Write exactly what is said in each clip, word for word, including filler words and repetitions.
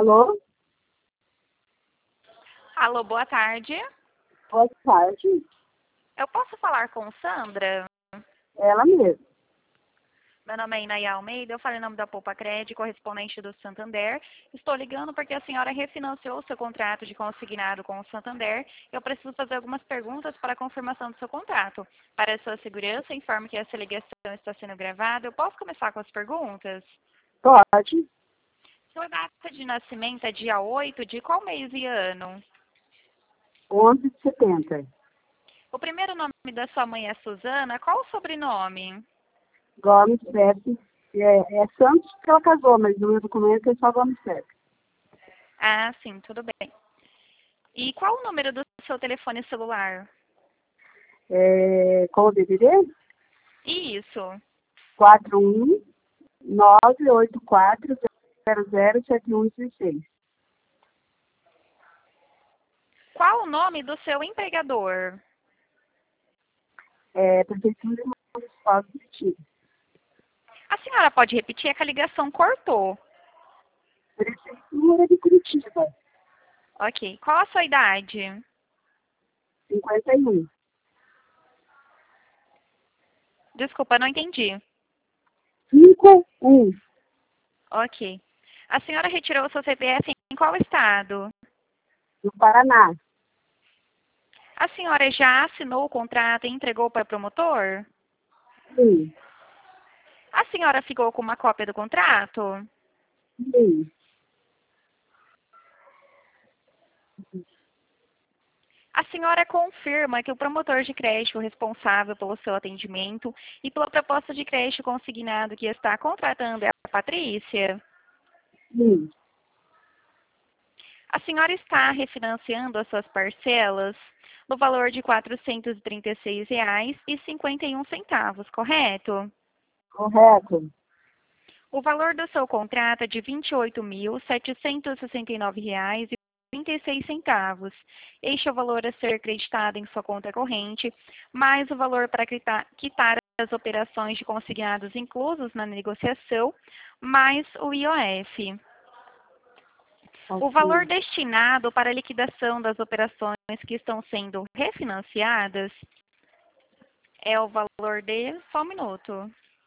Alô? Alô, boa tarde. Boa tarde. Eu posso falar com Sandra? Ela mesma. Meu nome é Inaya Almeida, eu falei em nome da Poupa Crédito, correspondente do Santander. Estou ligando porque a senhora refinanciou o seu contrato de consignado com o Santander. Eu preciso fazer algumas perguntas para a confirmação do seu contrato. Para a sua segurança, informe que essa ligação está sendo gravada. Eu posso começar com as perguntas? Pode. Sua data de nascimento é dia oito de qual mês e ano? onze de setembro. O primeiro nome da sua mãe é Suzana. Qual o sobrenome? Gomes Pepe. É, é Santos que ela casou, mas no meu documento é só Gomes Pepe. Ah, sim, tudo bem. E qual o número do seu telefone celular? É, qual o D D D? Isso. quatro um nove oito quatro zero zero sete um seis. Qual o nome do seu empregador? É, Prefeitura Municipal de Curitiba. A senhora pode repetir? É que a ligação cortou. Prefeitura de Curitiba. Ok. Qual a sua idade? cinquenta e um. Desculpa, não entendi. cinquenta e um. Ok. A senhora retirou o seu C P F em qual estado? Do Paraná. A senhora já assinou o contrato e entregou para o promotor? Sim. A senhora ficou com uma cópia do contrato? Sim. A senhora confirma que o promotor de crédito responsável pelo seu atendimento e pela proposta de crédito consignado que está contratando é a Patrícia? Sim. A senhora está refinanciando as suas parcelas no valor de quatrocentos e trinta e seis reais e cinquenta e um centavos, correto? Correto. O valor do seu contrato é de vinte e oito mil, setecentos e sessenta e nove reais e trinta e seis centavos. Este é o valor a ser creditado em sua conta corrente, mais o valor para quitar, quitar as operações de consignados inclusos na negociação, mais o I O F. O valor destinado para a liquidação das operações que estão sendo refinanciadas é o valor de... Só um minuto.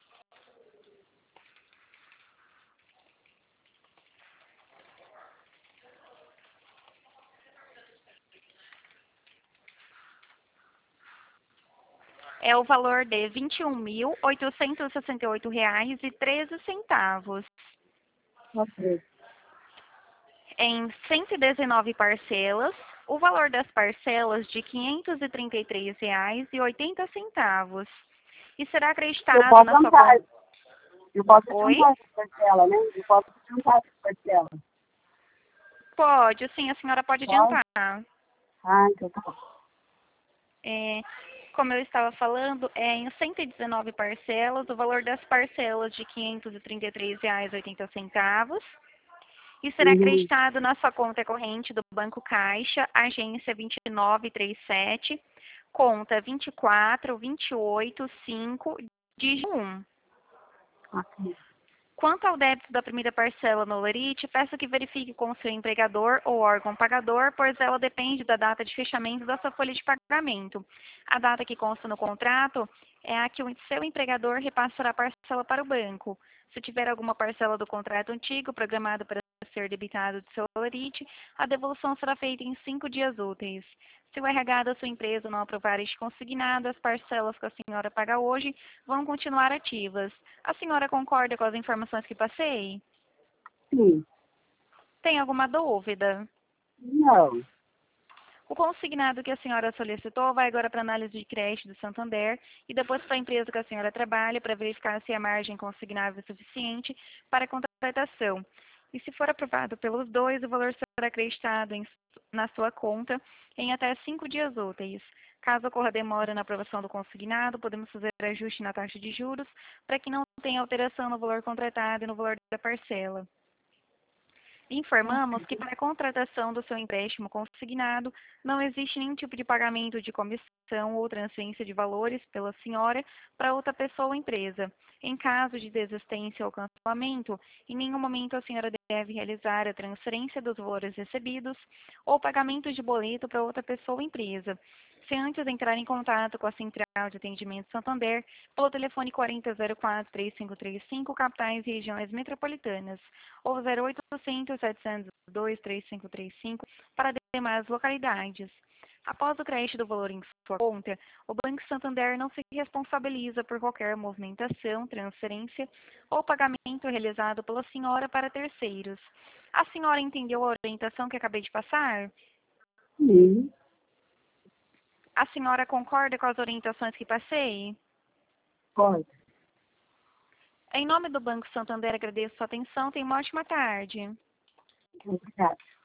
É o valor de vinte e um mil, oitocentos e sessenta e oito reais e treze centavos. Ok. Em cento e dezenove parcelas, o valor das parcelas de quinhentos e trinta e três reais e oitenta centavos. E será Eu acreditado posso na sua juntar. conta... Eu posso Oi? juntar essa parcela, né? Eu posso juntar essa parcela. Pode, sim, a senhora pode Pode? adiantar. Ah, então tá bom. É, como eu estava falando, é em cento e dezenove parcelas, o valor das parcelas de quinhentos e trinta e três reais e oitenta centavos. E será Uhum. acreditado na sua conta corrente do Banco Caixa, agência vinte e nove trinta e sete, conta vinte e quatro, vinte e oito, cinco, dígito um. Ok. Quanto ao débito da primeira parcela no Lerite, peço que verifique com o seu empregador ou órgão pagador, pois ela depende da data de fechamento da sua folha de pagamento. A data que consta no contrato é a que o seu empregador repassará a parcela para o banco. Se tiver alguma parcela do contrato antigo programada para ser debitado do seu Lerite, a devolução será feita em cinco dias úteis. Se o R H da sua empresa não aprovar este consignado, as parcelas que a senhora paga hoje vão continuar ativas. A senhora concorda com as informações que passei? Sim. Tem alguma dúvida? Não. O consignado que a senhora solicitou vai agora para análise de crédito do Santander e depois para a empresa que a senhora trabalha para verificar se a margem consignável é suficiente para a contratação. E se for aprovado pelos dois, o valor será acreditado em, na sua conta em até cinco dias úteis. Caso ocorra demora na aprovação do consignado, podemos fazer ajuste na taxa de juros para que não tenha alteração no valor contratado e no valor da parcela. Informamos que para a contratação do seu empréstimo consignado não existe nenhum tipo de pagamento de comissão ou transferência de valores pela senhora para outra pessoa ou empresa. Em caso de desistência ou cancelamento, em nenhum momento a senhora deve realizar a transferência dos valores recebidos ou pagamento de boleto para outra pessoa ou empresa. Se antes entrar em contato com a Central de Atendimento Santander, pelo telefone quarenta zero quatro, três cinco três cinco, capitais e regiões metropolitanas, ou zero oitocentos, setecentos e dois, três cinco três cinco para demais localidades. Após o crédito do valor em sua conta, o Banco Santander não se responsabiliza por qualquer movimentação, transferência ou pagamento realizado pela senhora para terceiros. A senhora entendeu a orientação que acabei de passar? Sim, A senhora concorda com as orientações que passei? pode. Em nome do Banco Santander, agradeço sua atenção. Tenha uma ótima tarde. Obrigada.